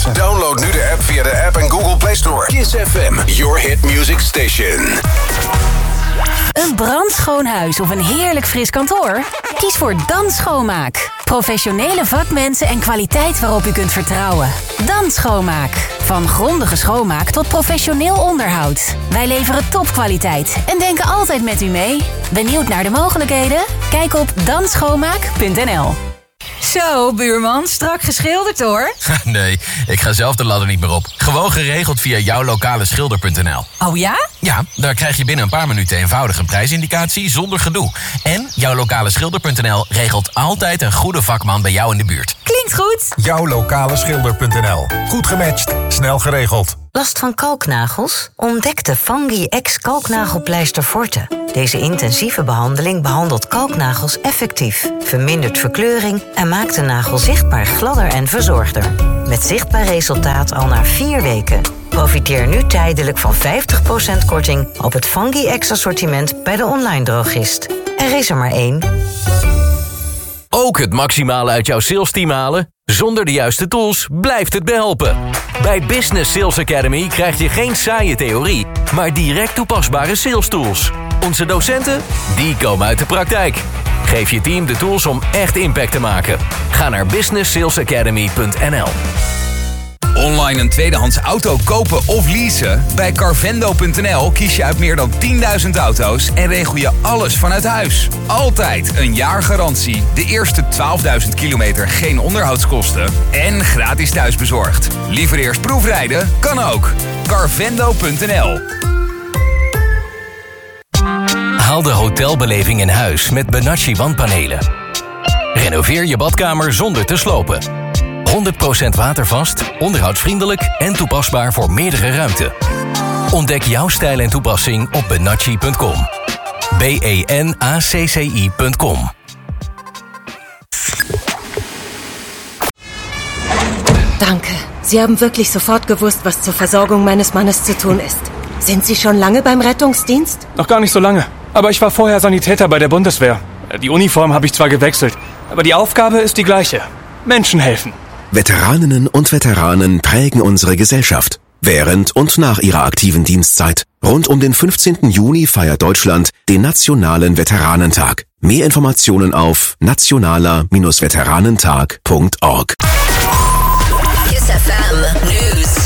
plaatsen. Download nu de app via de App en Google Play Store. Kiss FM, your hit music station. Een brandschoon huis of een heerlijk fris kantoor? Kies voor Dan Schoonmaak. Professionele vakmensen en kwaliteit waarop u kunt vertrouwen. Dan Schoonmaak. Van grondige schoonmaak tot professioneel onderhoud. Wij leveren topkwaliteit en denken altijd met u mee. Benieuwd naar de mogelijkheden? Kijk op danschoonmaak.nl. Zo, buurman, strak geschilderd hoor. Nee, ik ga zelf de ladder niet meer op. Gewoon geregeld via jouwlokaleschilder.nl. Oh ja? Ja, daar krijg je binnen een paar minuten eenvoudig een prijsindicatie zonder gedoe. En jouwlokaleschilder.nl regelt altijd een goede vakman bij jou in de buurt. Klinkt goed. Jouwlokaleschilder.nl. Goed gematcht, snel geregeld. Last van kalknagels? Ontdek de Fungi X kalknagelpleister Forte. Deze intensieve behandeling behandelt kalknagels effectief, vermindert verkleuring en maakt de nagel zichtbaar gladder en verzorgder. Met zichtbaar resultaat al na 4 weken. Profiteer nu tijdelijk van 50% korting op het Fungi X assortiment bij de online drogist. Er is er maar 1. Ook het maximale uit jouw salesteam halen? Zonder de juiste tools blijft het behelpen. Bij Business Sales Academy krijg je geen saaie theorie, maar direct toepasbare sales tools. Onze docenten, die komen uit de praktijk. Geef je team de tools om echt impact te maken. Ga naar businesssalesacademy.nl. Online een tweedehands auto kopen of leasen? Bij Carvendo.nl kies je uit meer dan 10.000 auto's en regel je alles vanuit huis. Altijd een jaar garantie, de eerste 12.000 kilometer geen onderhoudskosten en gratis thuisbezorgd. Liever eerst proefrijden? Kan ook. Carvendo.nl. Haal de hotelbeleving in huis met Benacci wandpanelen. Renoveer je badkamer zonder te slopen. 100% watervast, onderhoudsvriendelijk en toepasbaar voor meerdere ruimten. Ontdek jouw stijl en toepassing op benacci.com. benacci.com. Danke. Sie haben wirklich sofort gewusst, was zur Versorgung meines Mannes zu tun ist. Sind Sie schon lange beim Rettungsdienst? Noch gar nicht so lange. Aber ich war vorher Sanitäter bei der Bundeswehr. Die Uniform habe ich zwar gewechselt, aber die Aufgabe ist die gleiche. Menschen helfen. Veteraninnen und Veteranen prägen unsere Gesellschaft. Während und nach ihrer aktiven Dienstzeit. Rund um den 15. Juni feiert Deutschland den Nationalen Veteranentag. Mehr Informationen auf nationaler-veteranentag.org. Kiss FM News.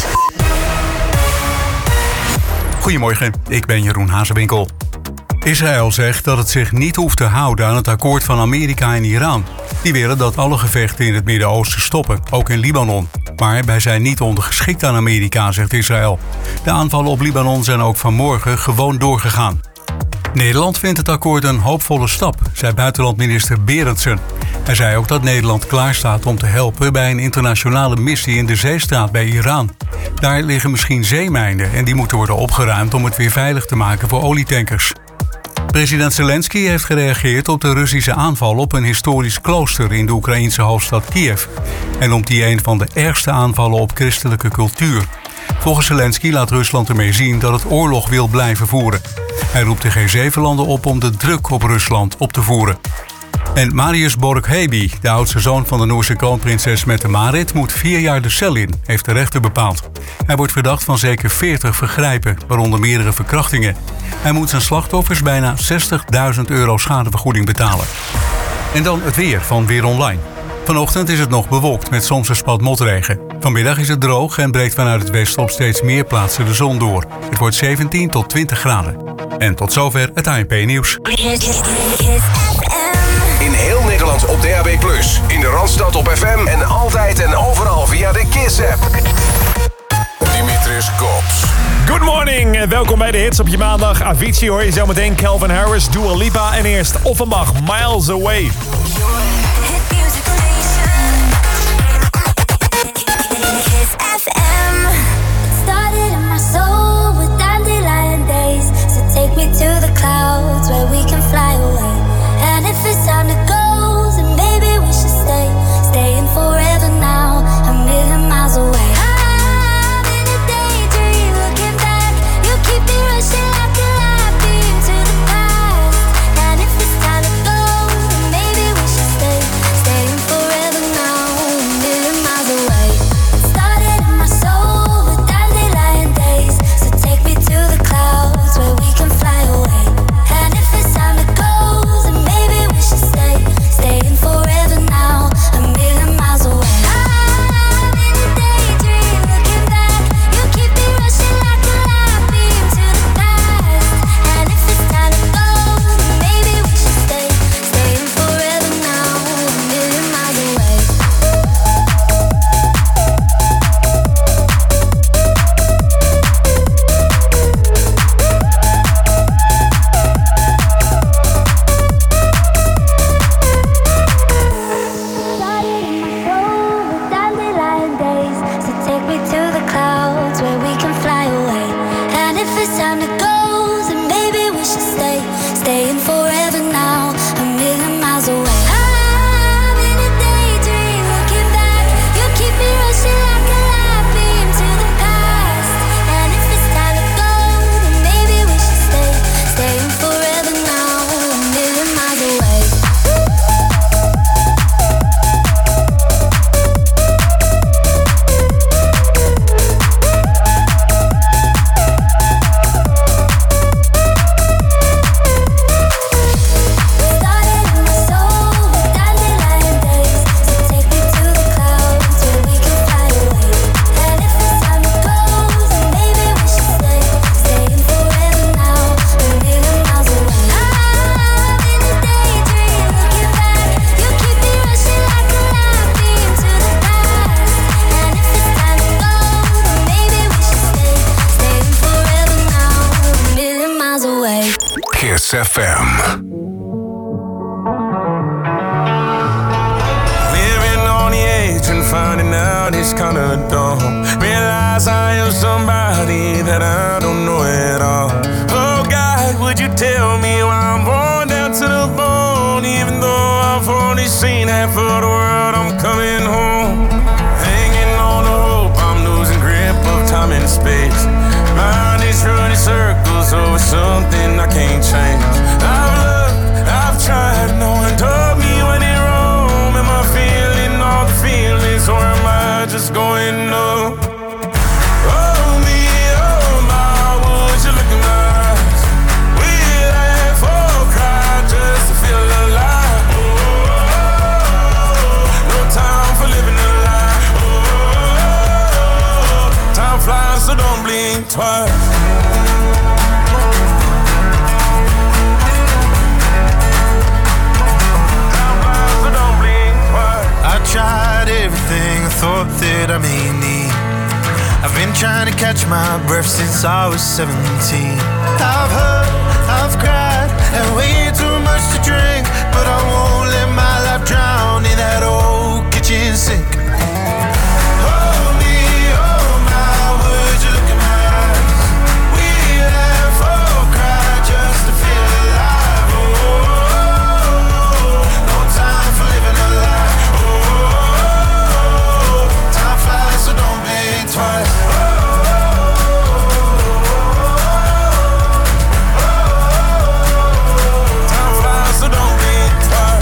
Goedemorgen, ik ben Jeroen Hazewinkel. Israël zegt dat het zich niet hoeft te houden aan het akkoord van Amerika en Iran. Die willen dat alle gevechten in het Midden-Oosten stoppen, ook in Libanon. Maar wij zijn niet ondergeschikt aan Amerika, zegt Israël. De aanvallen op Libanon zijn ook vanmorgen gewoon doorgegaan. Nederland vindt het akkoord een hoopvolle stap, zei buitenlandminister Berendsen. Hij zei ook dat Nederland klaarstaat om te helpen bij een internationale missie in de Zeestraat bij Iran. Daar liggen misschien zeemijnen en die moeten worden opgeruimd om het weer veilig te maken voor olietankers. President Zelensky heeft gereageerd op de Russische aanval op een historisch klooster in de Oekraïense hoofdstad Kiev. Hij noemt die een van de ergste aanvallen op christelijke cultuur. Volgens Zelensky laat Rusland ermee zien dat het oorlog wil blijven voeren. Hij roept de G7-landen op om de druk op Rusland op te voeren. En Marius Borg-Heby, de oudste zoon van de Noorse kroonprinses Mette-Marit, moet 4 jaar de cel in, heeft de rechter bepaald. Hij wordt verdacht van zeker 40 vergrijpen, waaronder meerdere verkrachtingen. Hij moet zijn slachtoffers bijna €60.000 schadevergoeding betalen. En dan het weer van Weer Online. Vanochtend is het nog bewolkt met soms een spat motregen. Vanmiddag is het droog en breekt vanuit het westen op steeds meer plaatsen de zon door. Het wordt 17 tot 20 graden. En tot zover het ANP-nieuws. In heel Nederland op DAB+, in de Randstad op FM en altijd en overal via de Kiss-app. Dimitris Kops. Good morning en welkom bij de hits op je maandag. Avicii hoor je zo meteen, Calvin Harris, Dua Lipa en eerst Offenbach, Miles Away. To the clouds where we can fly away. And if it's time to go, then maybe we should stay. Staying forever now, a million miles away. I'm in a daydream, looking back. You keep me rushing like a light beam to the past. And if it's time to go, then maybe we should stay. Kiss FM. Living on the edge and finding out it's kinda dumb. Realize I am somebody that I don't know at all. Oh God, would you tell me why I'm born down to the bone? Even though I've only seen half of the world, I'm coming home. Hanging on to hope, I'm losing grip of time and space. Mind is running circles over something I can't change. I've loved, I've tried, no one told me when in Rome. Am I feeling all the feelings, or am I just going up? Oh me, oh my, would you look in my eyes? We laugh or cry just to feel alive. No time for living a lie. Time flies, so don't blink twice. I tried everything I thought that I may need. I've been trying to catch my breath since I was 17. I've hurt, I've cried, and way too much to drink, but I won't let my life drown in that old kitchen sink. Oh me, oh my, would you look in my eyes? We laugh or cry just to feel alive. Oh, no time for living a lie. Time flies, so don't blink twice. Time flies, so don't blink twice.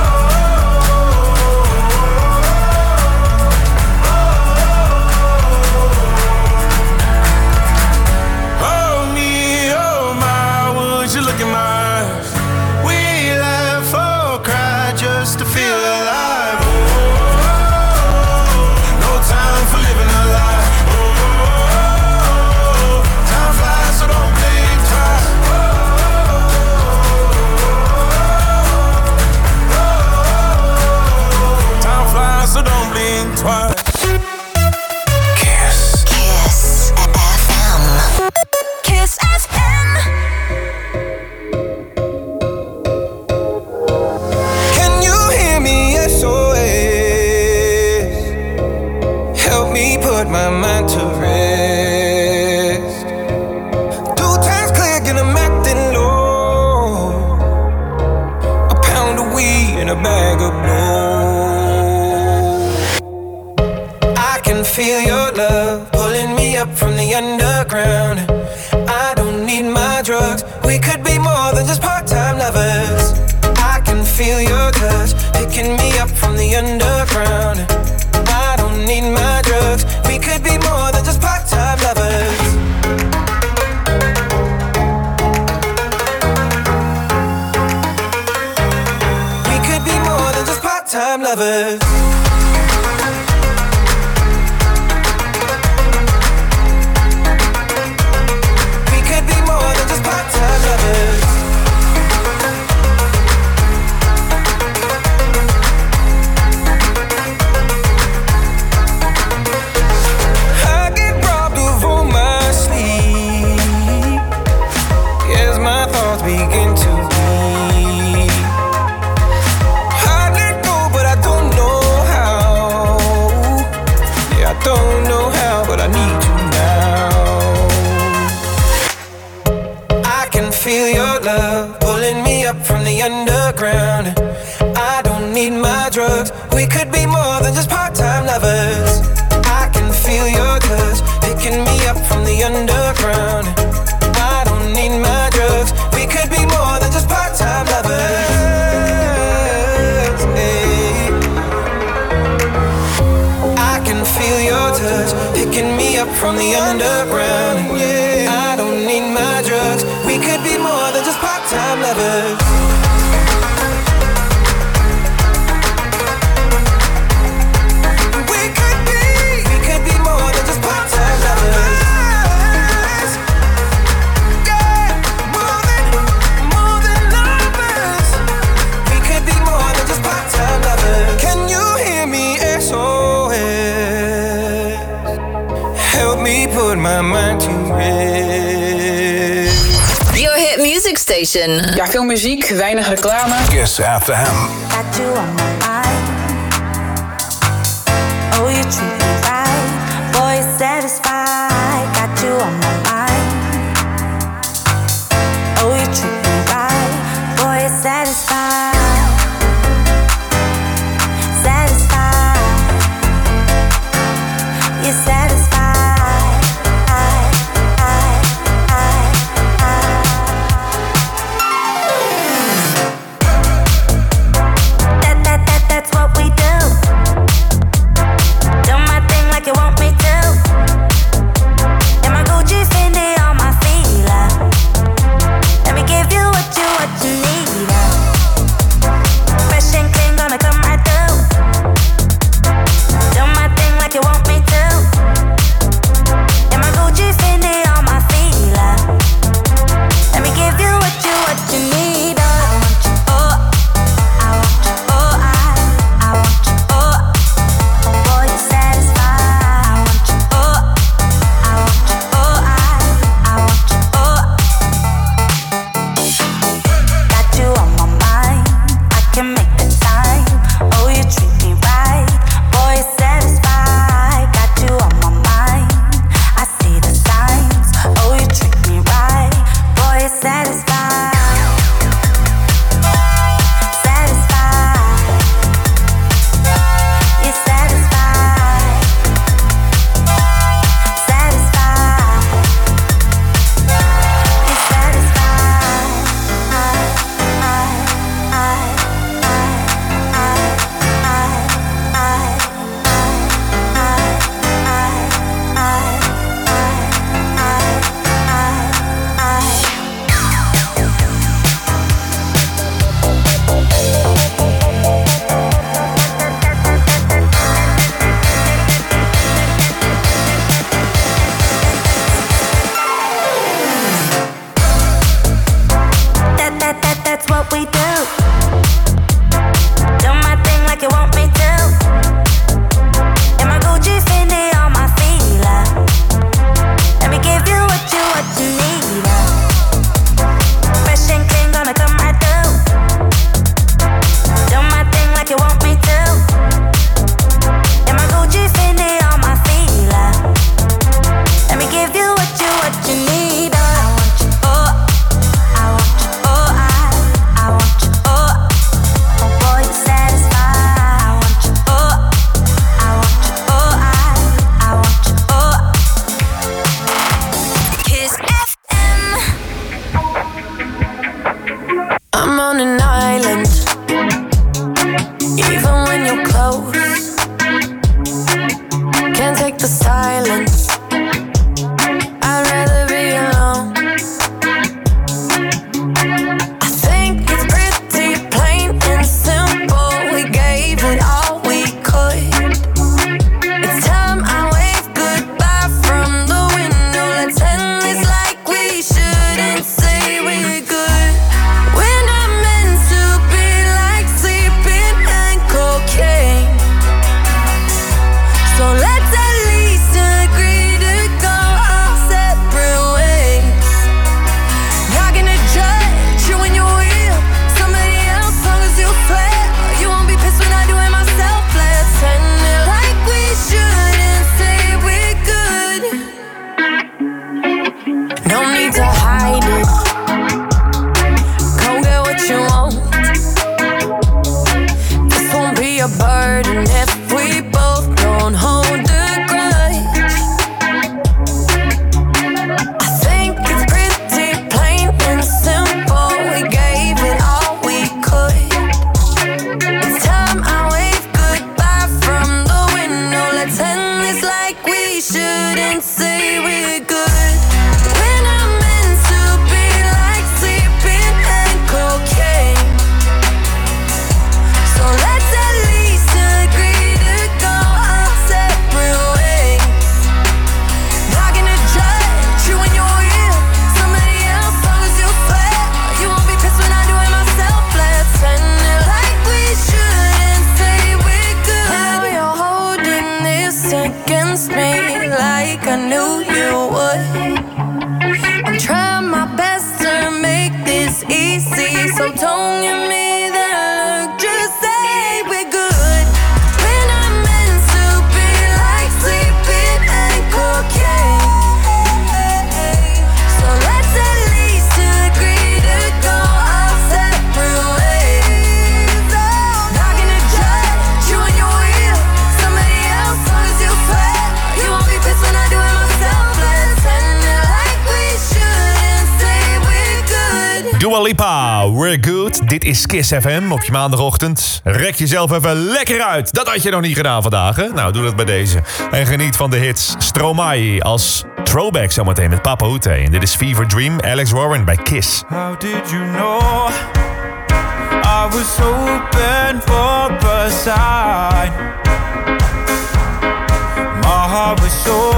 Oh me, oh my, would you look in my eyes? We laugh or cry just to feel alive. No time for living a lie. Time flies, so don't blink twice. Time flies, so don't blink twice. Kiss. Kiss FM. Kiss FM. Can you hear me? SOS. Help me put my mind to rest. 2 times click and I'm acting low. A pound of weed and a bag of blow. I can feel your love pulling me up from the underground. I don't need my drugs. We could be more than just part-time lovers. I can feel your touch picking me up from the underground. I don't need my drugs. We could be more than just part-time lovers. We could be more than just part-time lovers. We could be more than just part-time lovers. I get robbed of all my sleep as my thoughts begin to bleed. I let go, but I don't know how. Yeah, I don't know how, but I need you now. I can feel your love pulling me up from the underground. I don't need my drugs. We could be more than just part-time lovers. I can feel your touch picking me up from the underground. I don't need my drugs. We could be more than just part-time lovers. Hey. I can feel your touch picking me up from the underground. Yeah. I don't need my drugs. We could be more than just part-time lovers. We could be more than just part-time lovers. Yeah, more than lovers. We could be more than just part-time lovers. Can you hear me? SOS. Help me put my mind to rest. Your hit music station. Station. Ja, veel muziek, weinig reclame. Kiss FM. Got you on my mind. Oh, you treat me right. Boy, you're satisfied. Got you on my mind. Oh, you treat me right. Boy, you're satisfied. You're satisfied. That's what we do. Do my thing like you want me to. And my Gucci Fendi on my feet. Let me give you what you need. We're Good. Dit is Kiss FM op je maandagochtend. Rek jezelf even lekker uit. Dat had je nog niet gedaan vandaag, hè? Nou, doe dat bij deze. En geniet van de hits Stromae als throwback zometeen met Papa Oute. En dit is Fever Dream, Alex Warren bij Kiss. How did you know I was hoping for a sign? My heart was so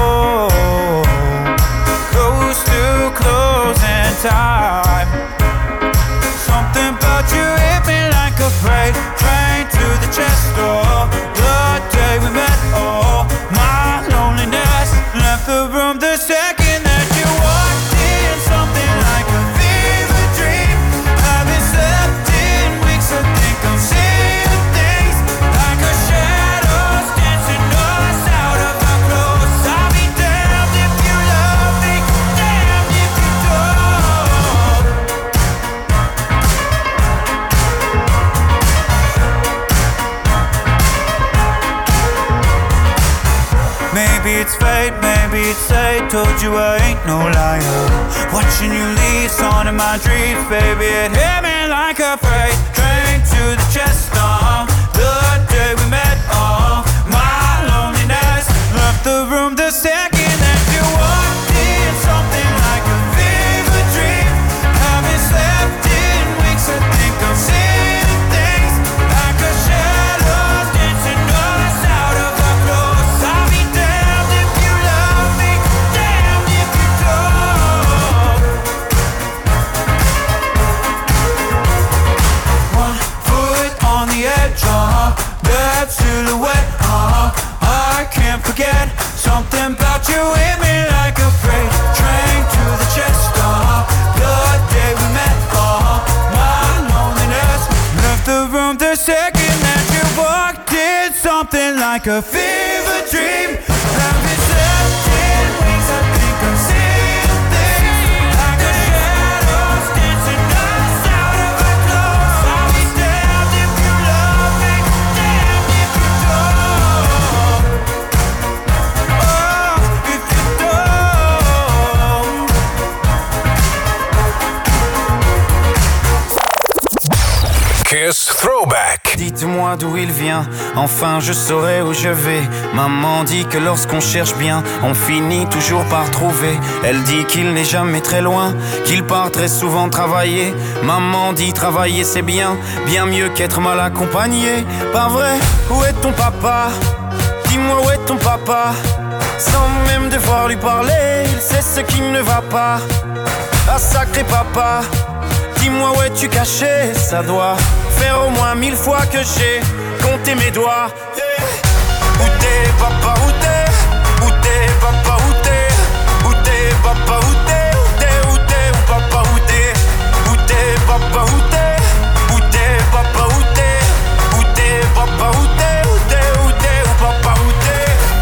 close to closing time. Something about you hit me like a freight train to the chest door. The day we met, oh, my loneliness left the room the second that you walked in. Something like a fever dream. Haven't slept in weeks, I think I'm seeing things like a shadows dancing us out of our clothes. I'll be damned if you love me, damned if you don't. Maybe it's fate, maybe it's fate. Told you I ain't no liar. Watching you leave, on in my dreams, baby. It hit me like a freight train to the chest. The day we met, my loneliness left the room the second that you walked in. Something like a fever dream. Haven't slept in weeks, I think I'm seeing things like a shadows dancing us out of our clothes. I'll be damned if you love me, damned if you don't. One foot on the edge, that silhouette, I can't forget. Something about you hit me like a freight train to the chest. The day we met, my loneliness left the room the second that you walked in. Something like a fever dream. Haven't slept in weeks, I think I'm seeing things like a shadows dancing us out of our clothes. I'll be damned if you love me, damned if you don't. Oh, if you don't. Kiss Throwback. Dites-moi d'où il vient, enfin je saurai où je vais. Maman dit que lorsqu'on cherche bien, on finit toujours par trouver. Elle dit qu'il n'est jamais très loin, qu'il part très souvent travailler. Maman dit travailler c'est bien, bien mieux qu'être mal accompagné. Pas vrai? Où est ton papa? Dis-moi où est ton papa? Sans même devoir lui parler, il sait ce qui ne va pas. Ah sacré papa, dis-moi où es-tu caché? Ça doit faire au moins 1000 fois que j'ai compté mes doigts. Hey. Où t'es papa, où t'es? Où t'es papa, où t'es? Où t'es papa, où t'es? Où t'es, où t'es, où papa, où t'es? Où t'es papa, où t'es? Où t'es papa, où t'es? Où t'es papa, où t'es? Où t'es, où t'es, où papa, où t'es?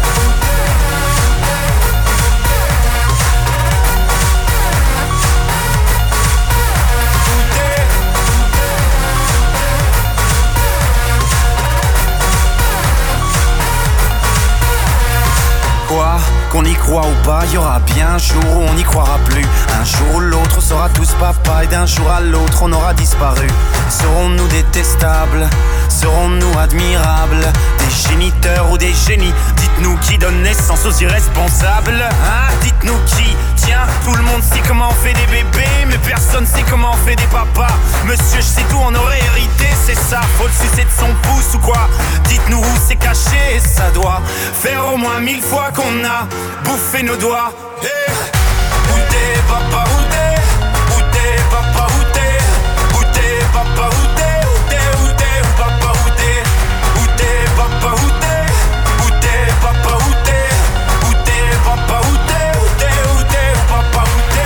Quoi? Qu'on y croit ou pas, y aura bien un jour où on n'y croira plus. Un jour ou l'autre, on sera tous papa, et d'un jour à l'autre, on aura disparu. Serons-nous détestables? Serons-nous admirables? Des géniteurs ou des génies? Dites-nous qui donne naissance aux irresponsables, hein? Dites-nous qui? Tiens, tout le monde sait comment on fait des bébés, mais personne sait comment on fait des papas. Monsieur, je sais tout, on aurait hérité, c'est ça. Faut le sucer de son pouce ou quoi? Dites-nous où c'est caché, ça doit faire au moins 1000 fois qu'on a bouffé nos doigts. Hey. Où t'es papa, où t'es? Où t'es papa, où t'es? Où t'es papa, où t'es? Où t'es, où t'es, où papa, où t'es? Où t'es papa, où t'es? Où t'es papa, où t'es? Où t'es papa, où t'es? Où t'es, où t'es, où papa, où t'es?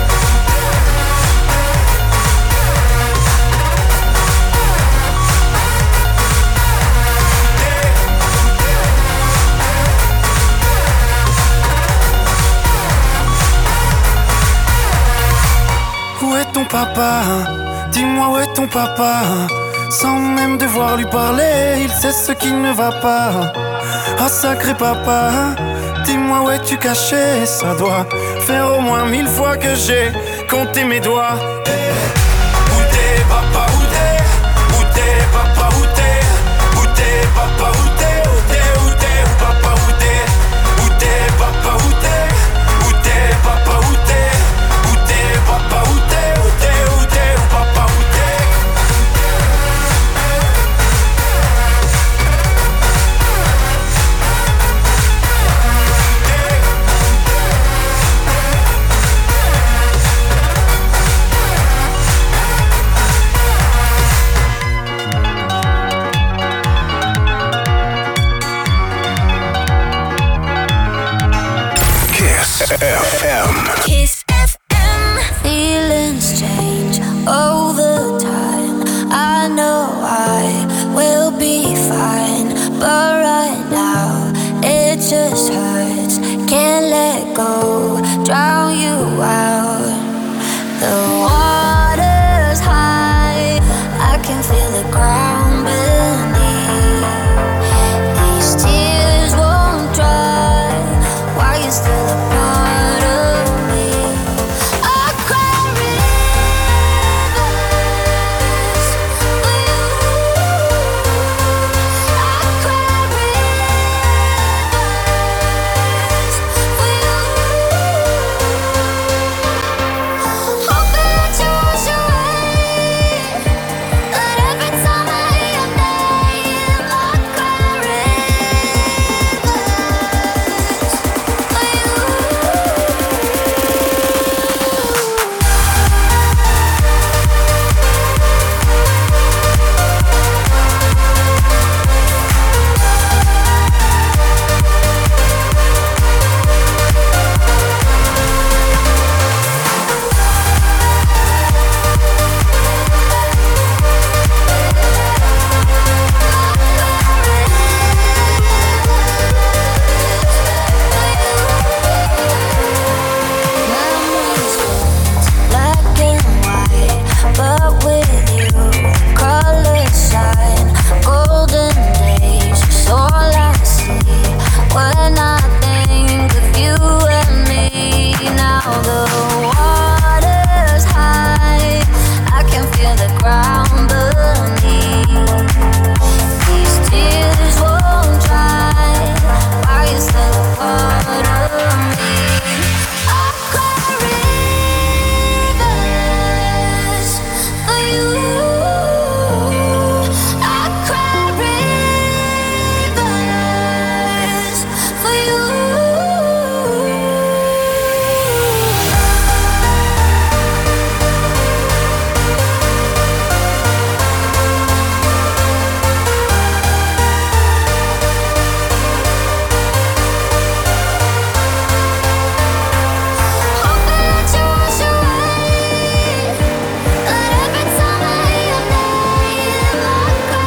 Où est ton papa? Dis-moi où est ton papa? Sans même devoir lui parler, il sait ce qui ne va pas. Oh sacré papa, dis-moi où es-tu caché? Ça doit faire au moins 1000 fois que j'ai compté mes doigts. Où t'es papa? FM. Kiss FM. Feelings change over time. I know I will be fine, but right now it just hurts. Can't let go, drown you out. The water's high, I can feel the ground beneath. These tears won't dry, why you still a part of me? I cry rivers for you. I cry rivers for you. Hoping that you wash away, but every time I hear your name, I cry rivers for you. Memories black and white, but with you, colors shine. Golden days, it's all I see when I think of you and me. Now the water's high, I can feel the ground beneath. These tears won't dry, why you still a part of me? I cry rivers for you. I cry rivers for you. Hoping that you wash away, but every time I hear your name, I cry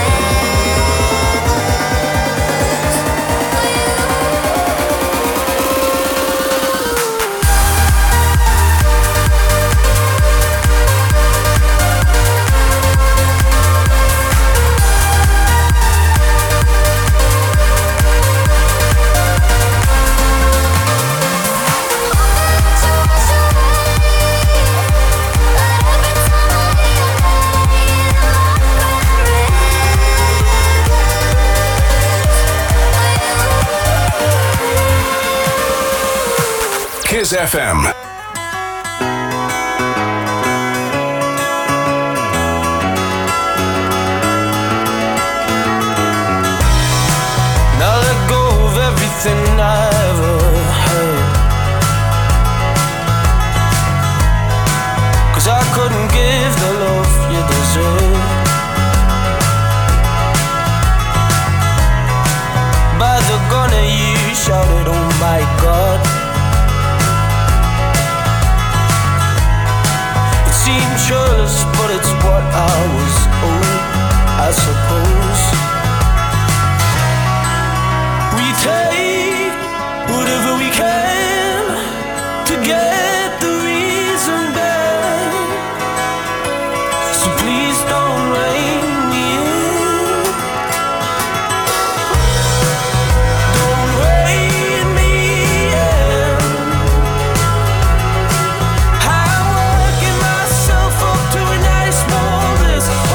Kiss FM. Now let go of everything I ever heard, 'cause I couldn't give the love you deserve. By the gunner you shouted, oh my God. It seemed churlish, but it's what I was owed, I suppose. We take whatever we can to get the reason back. So please don't rein me in. Don't rein me in. I'm working myself up to a nice warm bliss.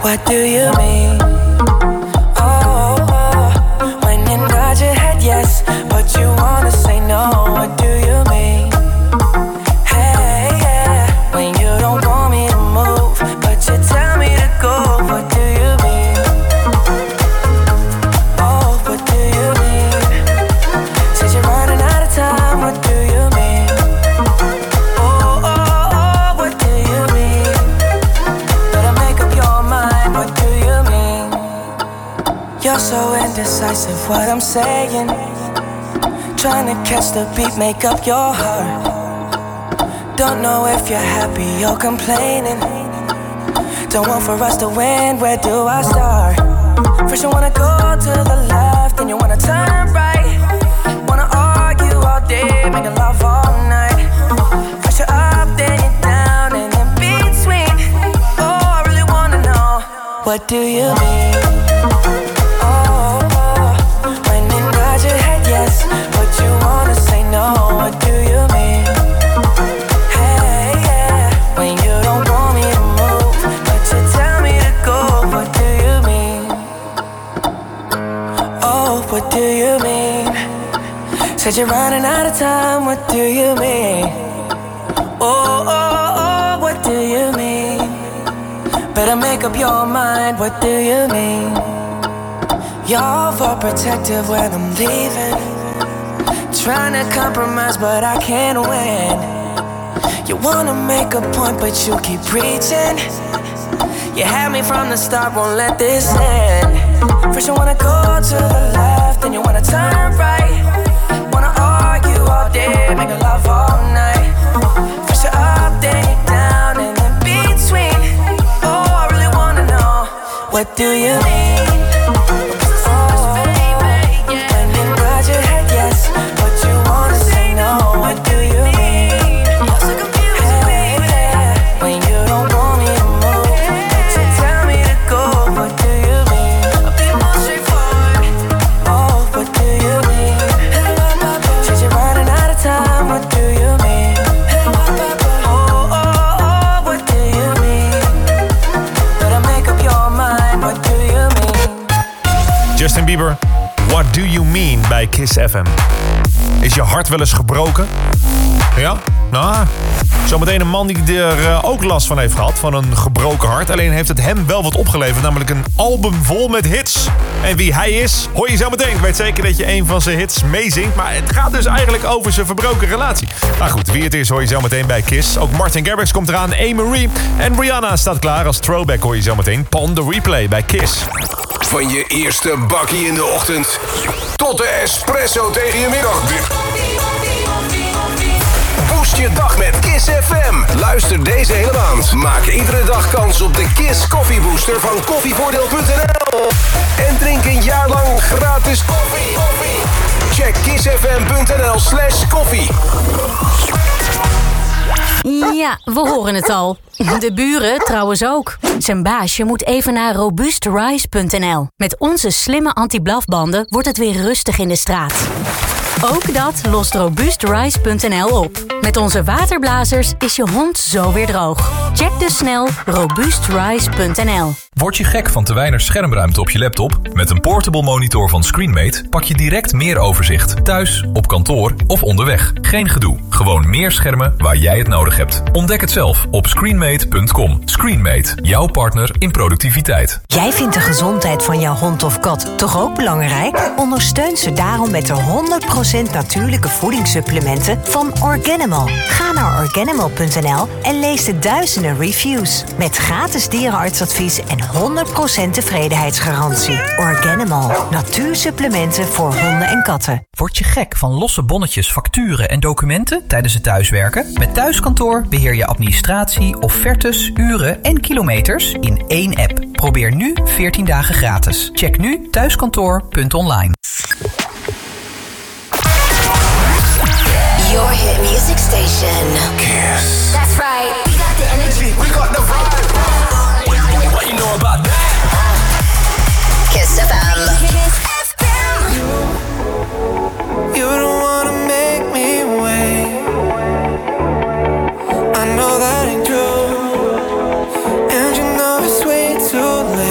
What do you mean? When you nod your head yes, but you wanna say no. What do you mean? Hey, yeah. When you don't want me to move, but you tell me to go. What do you mean? Oh, what do you mean? Said you're running out of time. What do you mean? Oh, what do you mean? Better make up your mind. What do you mean? You're so indecisive, what I'm saying. Trying to catch the beat, make up your heart. Don't know if you're happy or complaining. Don't want for us to win, where do I start? First you wanna go to the left, then you wanna turn right. Wanna argue all day, making love all night. First you're up, then you're down, and in between. Oh, I really wanna know, what do you mean? When you nod your head yes, but you wanna say no. What do you mean? Hey, yeah. When you don't want me to move, but you tell me to go. What do you mean? Oh, what do you mean? Said you're running out of time. What do you mean? Oh, what do you mean? Better make up your mind. What do you mean? You're overprotective when I'm leaving. Trying to compromise, but I can't win. You wanna make a point, but you keep preaching. You had me from the start, won't let this end. First you wanna go to the left, then you wanna turn right. Wanna argue all day, make love all night. First you're up, then you're down, and in between. Oh, I really wanna know, what do you mean? Justin Bieber, What Do You Mean bij Kiss FM. Is je hart wel eens gebroken? Ja? Nou, zometeen een man die er ook last van heeft gehad, van een gebroken hart. Alleen heeft het hem wel wat opgeleverd, namelijk een album vol met hits. En wie hij is, hoor je zo meteen. Ik weet zeker dat je een van zijn hits meezingt, maar het gaat dus eigenlijk over zijn verbroken relatie. Maar goed, wie het is hoor je zo meteen bij Kiss. Ook Martin Garrix komt eraan, A-Marie en Rihanna staat klaar als throwback hoor je zo meteen. Pon the Replay bij Kiss. Van je eerste bakkie in de ochtend tot de espresso tegen je middagdip. Boost je dag met Kiss FM. Luister deze hele maand. Maak iedere dag kans op de Kiss Coffee Booster van koffievoordeel.nl. En drink een jaar lang gratis koffie. Check kissfm.nl/koffie. Ja, we horen het al. De buren trouwens ook. Zijn baasje moet even naar robuustrise.nl. Met onze slimme anti-blafbanden wordt het weer rustig in de straat. Ook dat lost robuustrise.nl op. Met onze waterblazers is je hond zo weer droog. Check dus snel robuustrise.nl. Word je gek van te weinig schermruimte op je laptop? Met een portable monitor van ScreenMate pak je direct meer overzicht. Thuis, op kantoor of onderweg. Geen gedoe. Gewoon meer schermen waar jij het nodig hebt. Ontdek het zelf op screenmate.com. ScreenMate, jouw partner in productiviteit. Jij vindt de gezondheid van jouw hond of kat toch ook belangrijk? Ondersteun ze daarom met de 100% natuurlijke voedingssupplementen van Organimal. Ga naar organimal.nl en lees de duizenden reviews. Met gratis dierenartsadvies en 100% tevredenheidsgarantie. Organimal. Natuursupplementen voor honden en katten. Word je gek van losse bonnetjes, facturen en documenten tijdens het thuiswerken? Met Thuiskantoor beheer je administratie, offertes, uren en kilometers in één app. Probeer nu 14 dagen gratis. Check nu thuiskantoor.online. Your hit music station. Kiss. That's right. We got the energy. We got the vibe. What you know about that? Kiss FM. Kiss FM. You don't wanna make me wait. I know that ain't true. And you know it's way too late.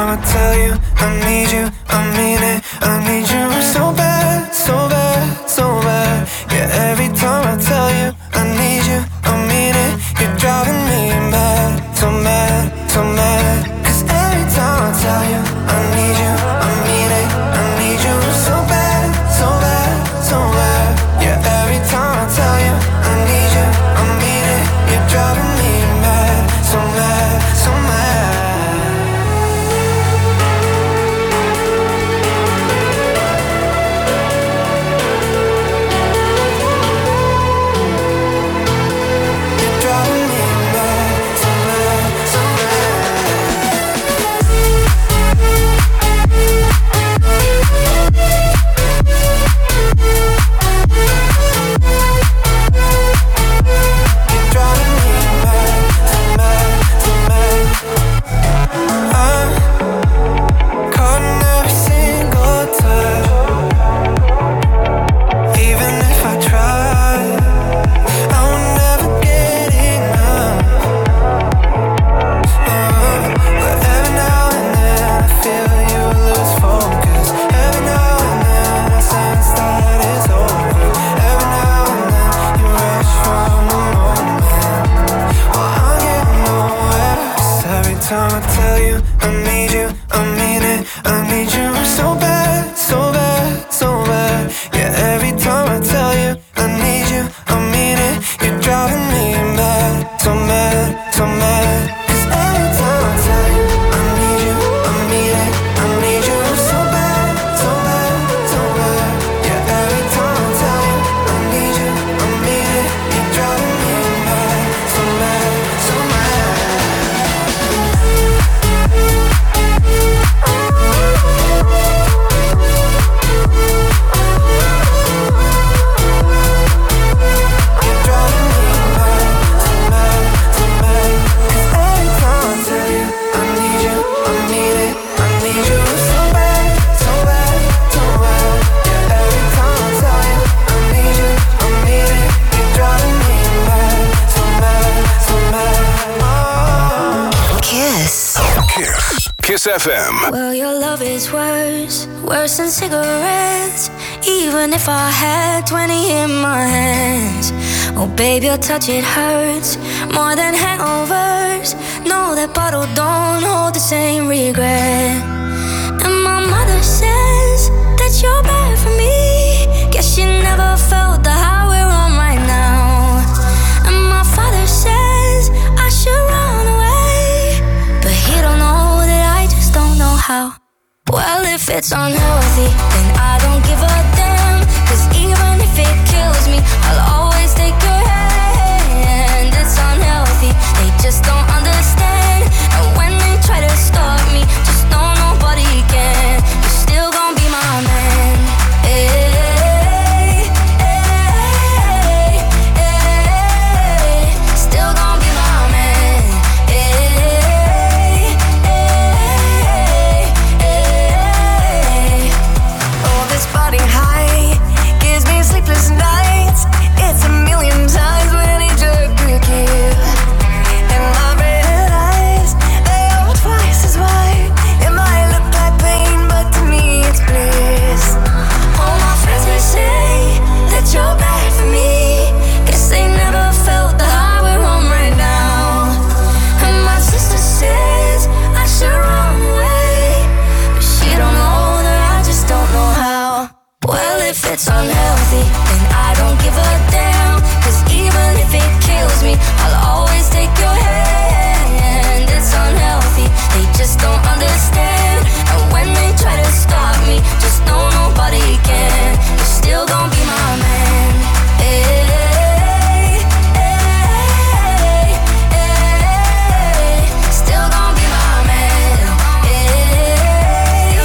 time I tell you I need you, I mean it. I need you so bad, so bad, so bad. Yeah, every time I tell you I need you, I mean it. You're driving me mad, so mad, so mad. 'Cause every time I tell you I need you, I mean it. I need you so bad, so bad, so bad. Yeah, every time I tell you I need you, I mean it. You're driving me mad, so mad, so mad. Time I tell you I need you, I mean it. I need you so bad, so bad, so bad. Yeah, every time I tell you I need you, I mean it. You're driving me mad, so mad, so mad. 'Cause every time I tell you I need you, I mean it. I need you so bad, so bad, so bad. Yeah, every time I tell you I need you, I mean it. You're driving me mad, so mad, so mad. Kiss FM. Well, your love is worse, worse than cigarettes. Even if I had 20 in my hands. Oh, babe, your touch, it hurts more than hangovers. No, that bottle don't hold the same regret. And my mother says that you're bad for me. Guess you never felt the high we're on right now. And my father says I should run away, but he don't know that I just don't know how. Well, if it's unhealthy, then I don't give a damn. 'Cause even if it kills me, I'll always take your hand. It's unhealthy, they just don't understand. And when they try to stop me, just know nobody can. You're still gonna be my man. Hey, hey, hey, still gonna be my man. Hey, hey, oh, this body high gives me sleepless nights. It's a million times when he jerk could kill. And my red eyes, they are twice as wide. It might look like pain, but to me it's bliss. All my friends, they say that you're bad for me. Guess they never felt the high we're on right now. And my sister says I should run away, but she don't know that I just don't know how. Well, if it's unhealthy, then I don't give a damn. 'Cause even if it kills me, I'll always take your hand. It's unhealthy, they just don't understand. And when they try to stop me, just know nobody can. You're still gonna be my man. Hey, hey, hey, still gonna be my man. Hey, hey,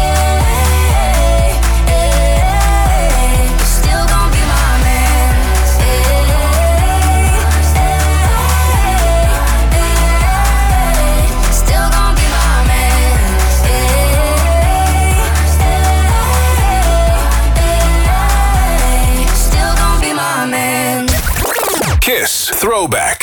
hey, you're still gonna be my man. Hey, hey, still gonna be my man. Hey, still gonna be my man. Kiss Throwback.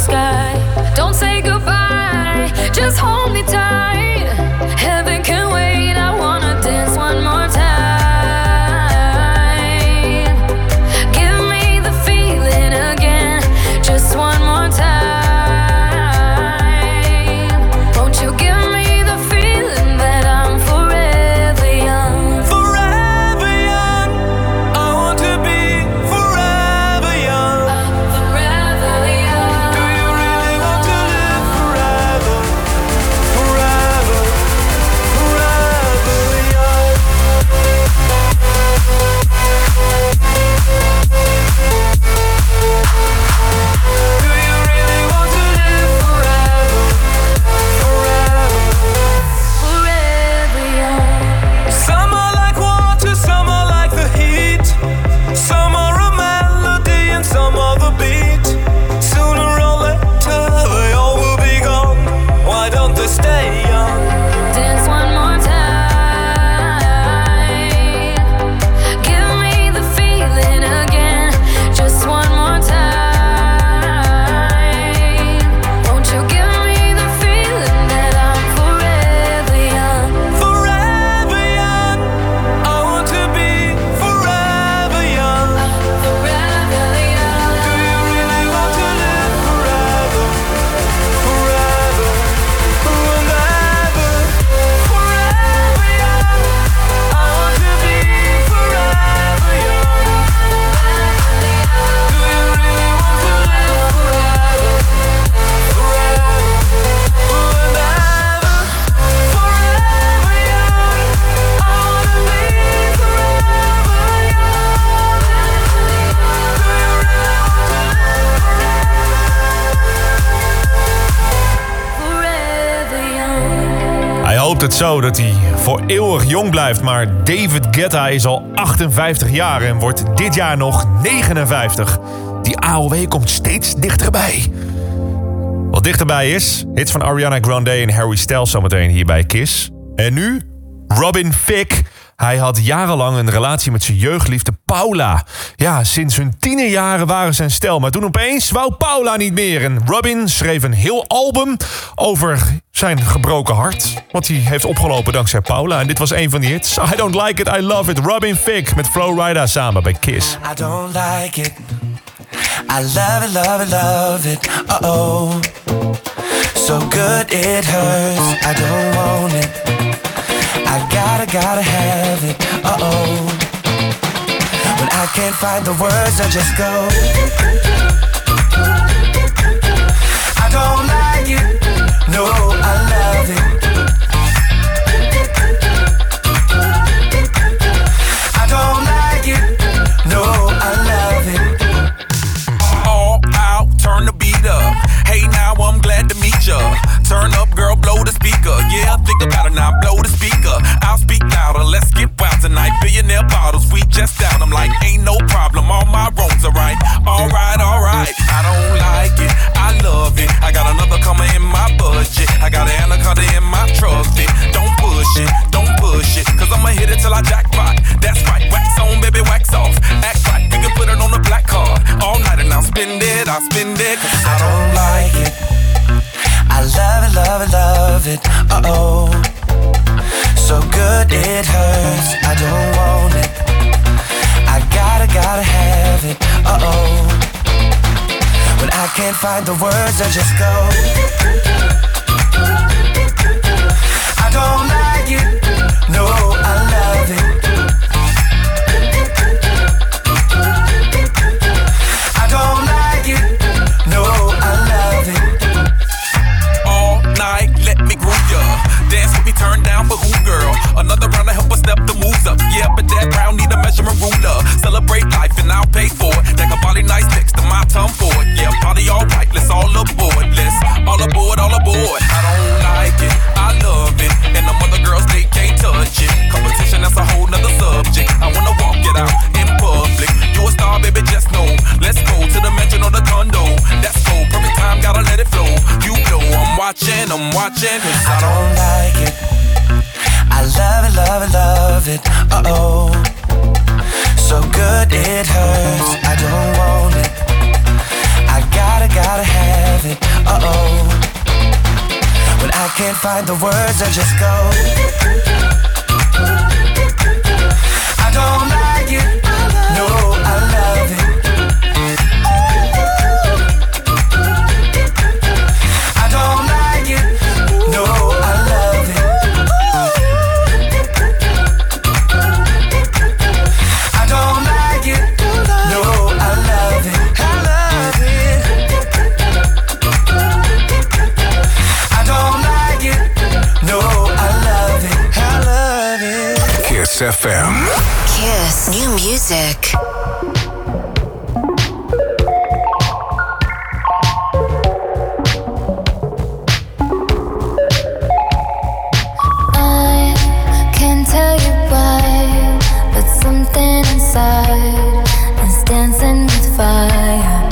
sky. Don't say goodbye, just hold me tight. Heaven can wait, I wanna dance one more time. Give me the feeling again, just one more time. Won't you give me the feeling that I'm forever young? Forever young, I want to be forever young. Forever young. Do you really want to live forever? Forever, forever young. Do you really want to live forever? Forever, Forever young. some are like water, some are like the heat. Some are a melody and some are the beat. Sooner or later they all will be gone. Why don't they stay young? Dance one more time. Give me the feeling again, just one more time. Won't you give me the feeling that I'm forever young? Forever young, I want to be forever young. Forever young. Do you really want to live forever? Forever, and ever. Forever young, I want to be forever young. Do you really want to live forever? Forever, and ever. Forever young, I want to be forever Forever young. Hij hoopt het zo dat hij voor eeuwig jong blijft. Maar David Guetta is al 58 jaar en wordt dit jaar nog 59. Die AOW komt steeds dichterbij. Wat dichterbij is, hits van Ariana Grande en Harry Styles zometeen hier bij Kiss. En nu Robin Thicke. Hij had jarenlang een relatie met zijn jeugdliefde Paula. Ja, sinds hun tienerjaren waren ze een stel. Maar toen opeens wou Paula niet meer. En Robin schreef een heel album over zijn gebroken hart. Wat hij heeft opgelopen dankzij Paula. En dit was een van die hits. I Don't Like It, I Love It. Robin Thicke met Flo Rida samen bij Kiss. I don't like it. I love it, love it, love it. Uh-oh. So good it hurts. I don't want it. I gotta have it. Uh-oh. When I can't find the words, I just go. I don't like it. No, I love it. I don't like it. No, I love it. All out, turn the beat up. Hey, now I'm glad to meet ya. Turn up, girl, blow the speaker. Yeah, think about it now, blow the speaker. I'll speak louder, let's get wild tonight. Billionaire bottles, we just down. I'm like, ain't no problem, all my wrongs are right. Alright, alright, I don't like it, I love it. I got another coming in my budget. I got an anaconda in my truck fit. Don't push it, cause I'ma hit it till I jackpot. That's right, wax on, baby, wax off. Act right, we can put it on the black card. All night and I'll spend it, cause I don't like it. I love it, love it, love it. Uh-oh. So good it hurts. I don't want it. I gotta have it. Uh-oh. When I can't find the words, I just go. I don't like it. No, I love it. I don't like it. No, I love it. all night, let me groove ya. Dance with me, turn down for who, girl? Another round to help us step the moves up. Yeah, but that brown need a measurement ruler. Celebrate life and I'll pay for it. That a body nice next to my tongue for it. Yeah, party alright, let's all aboard. Let's all aboard, all aboard. I don't like it, I love it. And them other girls, they can't touch it. Competition, that's a whole nother subject. I wanna walk it out in public. You a star, baby, just know. Let's go to the mansion or the condo. That's so perfect time, gotta let it flow. You know I'm watching, cause I don't like it. I love it, love it, love it. Uh-oh. So good it hurts. I don't want it. I gotta have it. can't find the words, I just go. I don't like it, no, I love it. I don't like it, no, I love it. I don't like it, no, I love it. I love it. I don't like it, no, I love it. I love it. Kiss FM. Kiss. New music. I can't tell you why, but something inside is dancing with fire.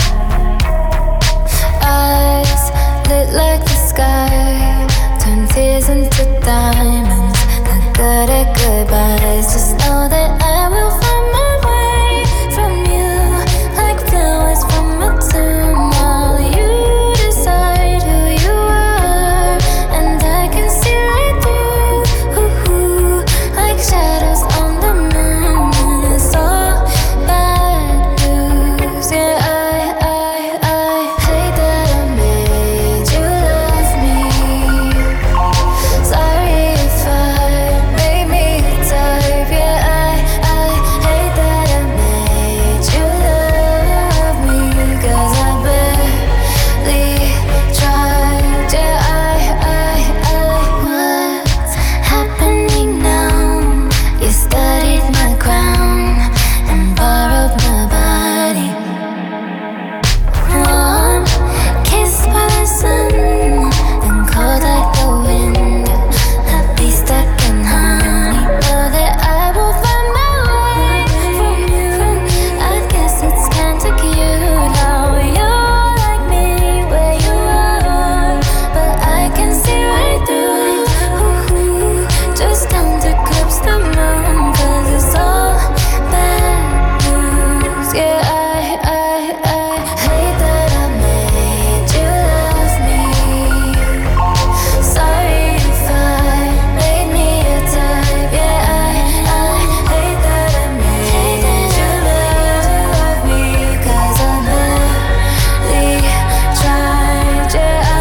Eyes lit like the sky, turn tears into diamonds. Not good at goodbyes. Just know that I will find my way from you, like flowers from a tomb. While you decide who you are, and I can see right through, like shadows on the moon. And it's all bad news. Yeah, I hate that I made you love me. Sorry if I made me a type. Yeah, I hate that I made you love me. 'Cause I barely tried. Yeah, what's happening now? You studied my crown and borrowed my body. Warm, kissed by the sun, and cold like the wind. I'd be stuck in honey. Know that I will find my way from you. I guess it's kinda cute how you're like me where you are, but I can see right through it. Just don't eclipse the moon, 'cause it's all bad news. Yeah, I hate that I made you love me. Sorry if I made me a type. Yeah, I hate that I made you love me. 'Cause I barely tried.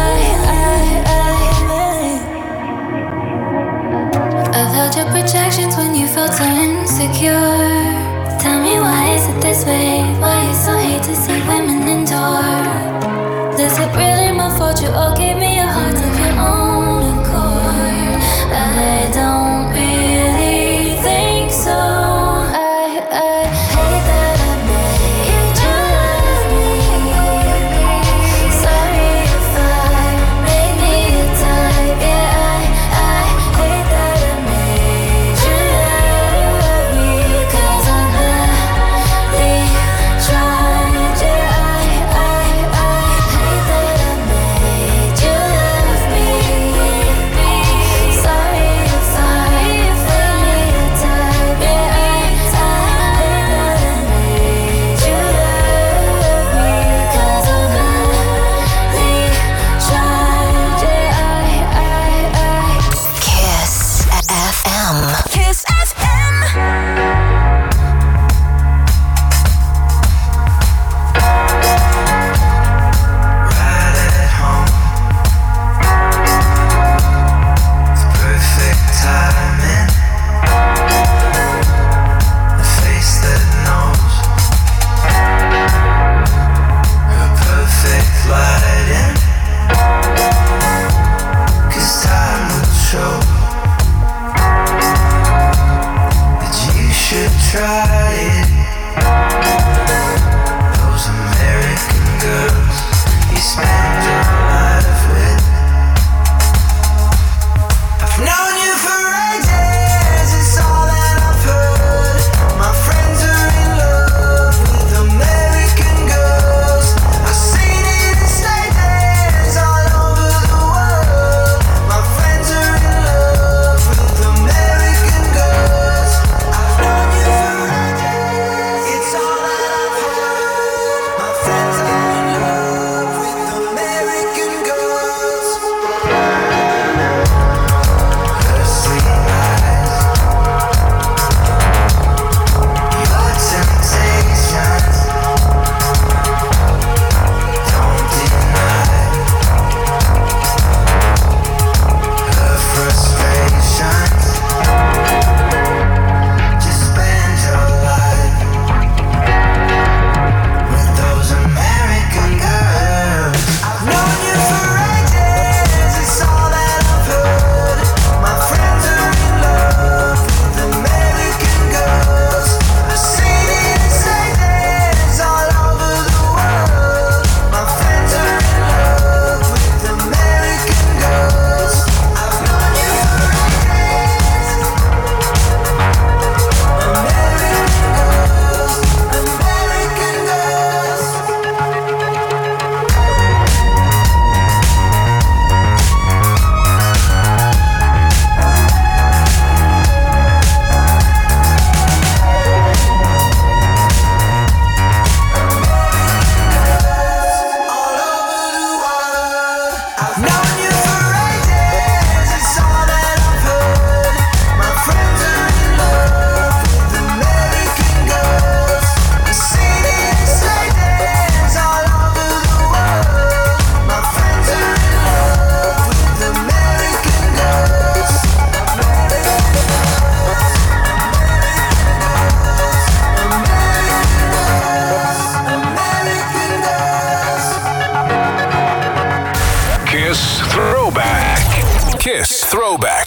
I've held your projections when you felt so insecure. Tell me, why is it this way? Why you so hate to see women endure? Is it really my fault you all gave me a heart of your own accord? I don't really think so. I hate that I made you love me. Sorry if I made me a type. Yeah, I hate that I made you love me. 'Cause I barely tried. Yeah, I hate that I made you Throwback.